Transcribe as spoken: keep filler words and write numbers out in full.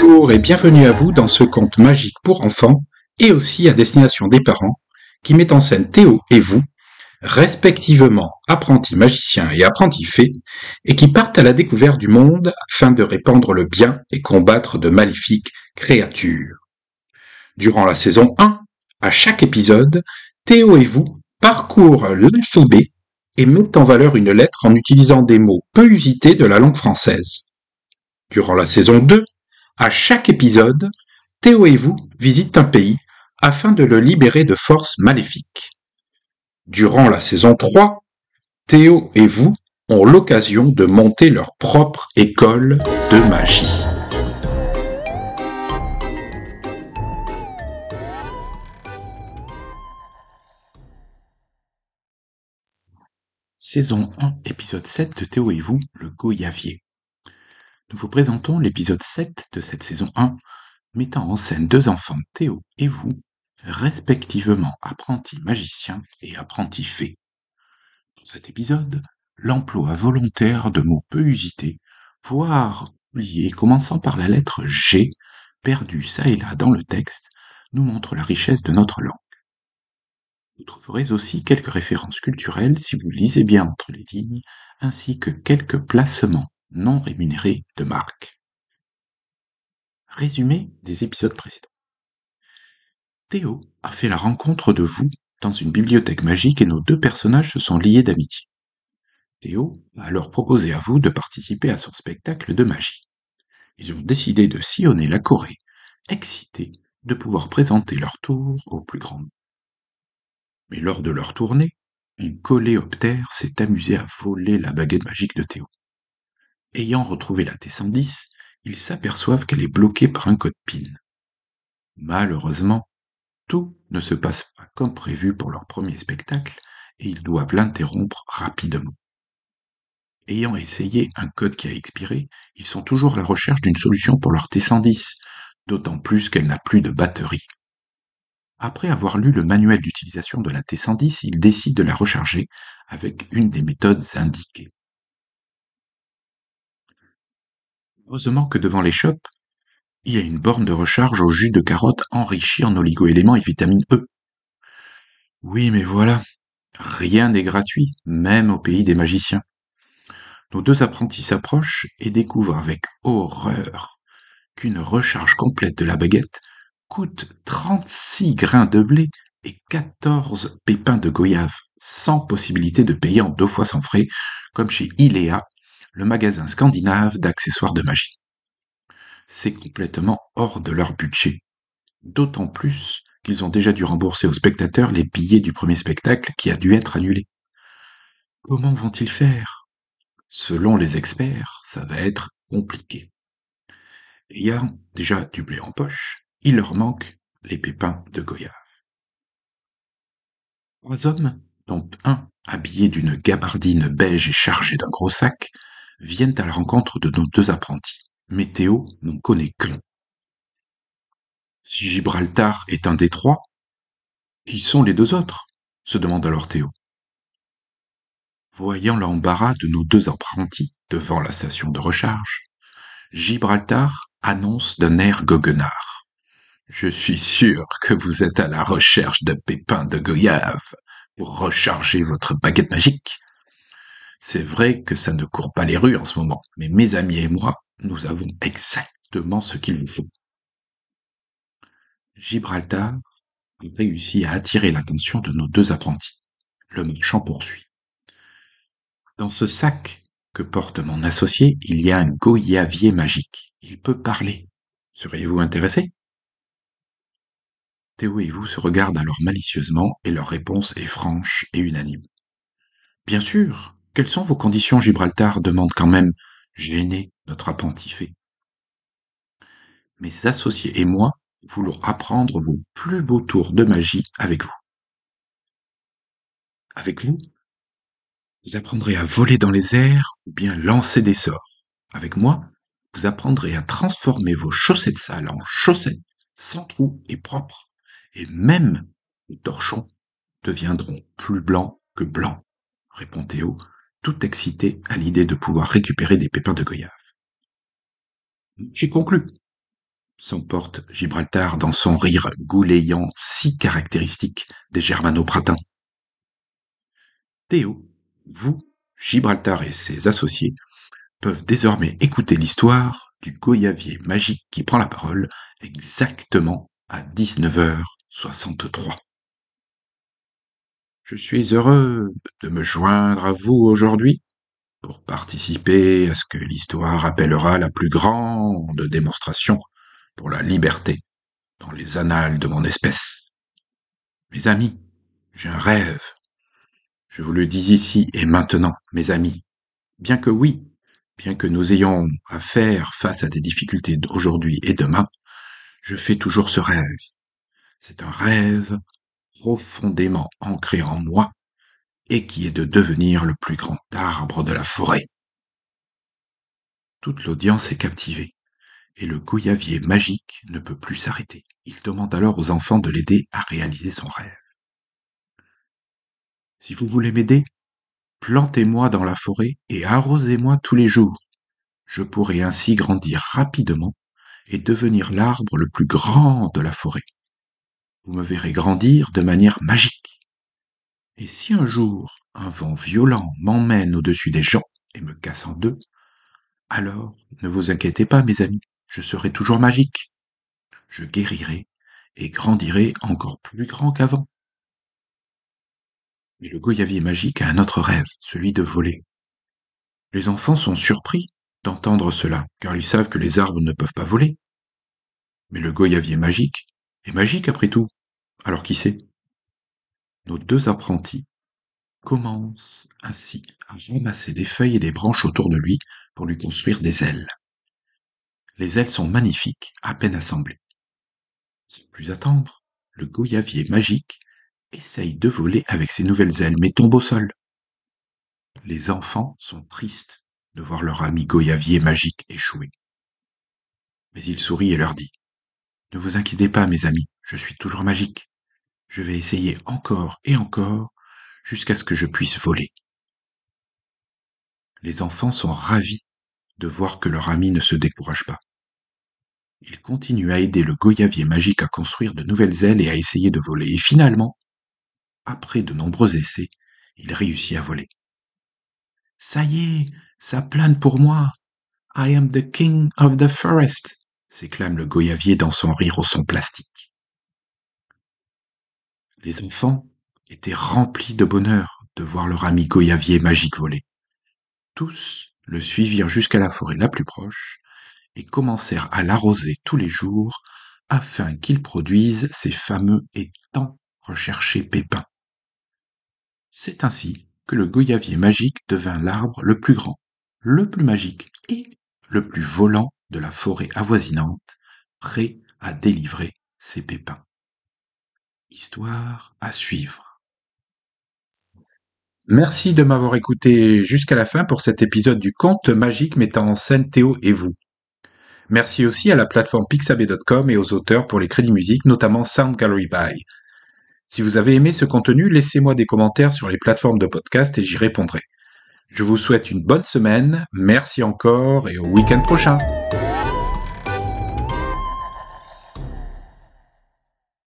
Bonjour et bienvenue à vous dans ce conte magique pour enfants et aussi à destination des parents qui met en scène Théo et vous, respectivement apprentis magiciens et apprentis fées, et qui partent à la découverte du monde afin de répandre le bien et combattre de maléfiques créatures. Durant la saison un, à chaque épisode, Théo et vous parcourent l'alphabet et mettent en valeur une lettre en utilisant des mots peu usités de la langue française. Durant la saison deux, à chaque épisode, Théo et vous visitent un pays afin de le libérer de forces maléfiques. Durant la saison trois, Théo et vous ont l'occasion de monter leur propre école de magie. Saison un, épisode sept de Théo et vous, le Goyavier. Nous vous présentons l'épisode sept de cette saison un, mettant en scène deux enfants, Théo et vous, respectivement apprentis magiciens et apprentis fées. Dans cet épisode, l'emploi volontaire de mots peu usités, voire oubliés, commençant par la lettre G, perdue çà et là dans le texte, nous montre la richesse de notre langue. Vous trouverez aussi quelques références culturelles si vous lisez bien entre les lignes, ainsi que quelques placements non rémunérés de marque. Résumé des épisodes précédents. Théo a fait la rencontre de vous dans une bibliothèque magique et nos deux personnages se sont liés d'amitié. Théo a alors proposé à vous de participer à son spectacle de magie. Ils ont décidé de sillonner la Corée, excités de pouvoir présenter leur tour au plus grand nombre. Mais lors de leur tournée, un coléoptère s'est amusé à voler la baguette magique de Théo. Ayant retrouvé la T cent dix, ils s'aperçoivent qu'elle est bloquée par un code PIN. Malheureusement, tout ne se passe pas comme prévu pour leur premier spectacle et ils doivent l'interrompre rapidement. Ayant essayé un code qui a expiré, ils sont toujours à la recherche d'une solution pour leur T cent dix, d'autant plus qu'elle n'a plus de batterie. Après avoir lu le manuel d'utilisation de la T cent dix, ils décident de la recharger avec une des méthodes indiquées. Heureusement que devant l'échoppe, il y a une borne de recharge au jus de carotte enrichi en oligo-éléments et vitamine E. Oui, mais voilà, rien n'est gratuit, même au pays des magiciens. Nos deux apprentis s'approchent et découvrent avec horreur qu'une recharge complète de la baguette coûte trente-six grains de blé et quatorze pépins de goyave, sans possibilité de payer en deux fois sans frais, comme chez Ilea, le magasin scandinave d'accessoires de magie. C'est complètement hors de leur budget, d'autant plus qu'ils ont déjà dû rembourser aux spectateurs les billets du premier spectacle qui a dû être annulé. Comment vont-ils faire ? Selon les experts, ça va être compliqué. Ayant déjà du blé en poche, il leur manque les pépins de goyave. Trois hommes, dont un habillé d'une gabardine beige et chargé d'un gros sac, viennent à la rencontre de nos deux apprentis. Mais Théo n'en connaît qu'un. Si Gibraltar est un des trois, qui sont les deux autres ? Se demande alors Théo. Voyant l'embarras de nos deux apprentis devant la station de recharge, Gibraltar annonce d'un air goguenard. Je suis sûr que vous êtes à la recherche de pépins de goyave pour recharger votre baguette magique. C'est vrai que ça ne court pas les rues en ce moment, mais mes amis et moi, nous avons exactement ce qu'il vous faut. Gibraltar a réussi à attirer l'attention de nos deux apprentis. Le marchand poursuit. Dans ce sac que porte mon associé, il y a un goyavier magique. Il peut parler. Seriez-vous intéressé ? Théo et vous se regardent alors malicieusement et leur réponse est franche et unanime. Bien sûr. Quelles sont vos conditions, Gibraltar ? Demande quand même, gêné, notre apprenti fée. Mes associés et moi voulons apprendre vos plus beaux tours de magie avec vous. Avec vous, vous apprendrez à voler dans les airs ou bien lancer des sorts. Avec moi, vous apprendrez à transformer vos chaussettes sales en chaussettes sans trous et propres. Et même les torchons deviendront plus blancs que blancs, répond Théo, tout excité à l'idée de pouvoir récupérer des pépins de goyave. J'ai conclu. s'emporte Gibraltar dans son rire goulayant si caractéristique des germano-pratins. Théo, vous, Gibraltar et ses associés peuvent désormais écouter l'histoire du goyavier magique qui prend la parole exactement à dix-neuf heures soixante-trois. Je suis heureux de me joindre à vous aujourd'hui pour participer à ce que l'histoire appellera la plus grande démonstration pour la liberté dans les annales de mon espèce. Mes amis, j'ai un rêve. Je vous le dis ici et maintenant, mes amis. Bien que oui, bien que nous ayons à faire face à des difficultés d'aujourd'hui et demain, je fais toujours ce rêve. C'est un rêve profondément ancré en moi et qui est de devenir le plus grand arbre de la forêt. Toute l'audience est captivée, et le goyavier magique ne peut plus s'arrêter. Il demande alors aux enfants de l'aider à réaliser son rêve. Si vous voulez m'aider, plantez-moi dans la forêt et arrosez-moi tous les jours. Je pourrai ainsi grandir rapidement et devenir l'arbre le plus grand de la forêt. Vous me verrez grandir de manière magique. Et si un jour un vent violent m'emmène au-dessus des gens et me casse en deux, alors ne vous inquiétez pas, mes amis, je serai toujours magique. Je guérirai et grandirai encore plus grand qu'avant. Mais le goyavier magique a un autre rêve, celui de voler. Les enfants sont surpris d'entendre cela, car ils savent que les arbres ne peuvent pas voler. Mais le goyavier magique est magique après tout. Alors qui sait? Nos deux apprentis commencent ainsi à ramasser des feuilles et des branches autour de lui pour lui construire des ailes. Les ailes sont magnifiques, à peine assemblées. Sans plus attendre, le goyavier magique essaye de voler avec ses nouvelles ailes, mais tombe au sol. Les enfants sont tristes de voir leur ami goyavier magique échouer. Mais il sourit et leur dit: « Ne vous inquiétez pas, mes amis, je suis toujours magique. Je vais essayer encore et encore jusqu'à ce que je puisse voler. » Les enfants sont ravis de voir que leur ami ne se décourage pas. Ils continuent à aider le goyavier magique à construire de nouvelles ailes et à essayer de voler. Et finalement, après de nombreux essais, il réussit à voler. « Ça y est, ça plane pour moi. I am the king of the forest !» s'éclame le goyavier dans son rire au son plastique. Les enfants étaient remplis de bonheur de voir leur ami goyavier magique voler. Tous le suivirent jusqu'à la forêt la plus proche et commencèrent à l'arroser tous les jours afin qu'il produise ces fameux et tant recherchés pépins. C'est ainsi que le goyavier magique devint l'arbre le plus grand, le plus magique et le plus volant de la forêt avoisinante, prêt à délivrer ses pépins. Histoire à suivre. Merci de m'avoir écouté jusqu'à la fin pour cet épisode du conte magique mettant en scène Théo et vous. Merci aussi à la plateforme pixabay point com et aux auteurs pour les crédits musique, notamment Sound Gallery By. Si vous avez aimé ce contenu, laissez-moi des commentaires sur les plateformes de podcast et j'y répondrai. Je vous souhaite une bonne semaine, merci encore et au week-end prochain.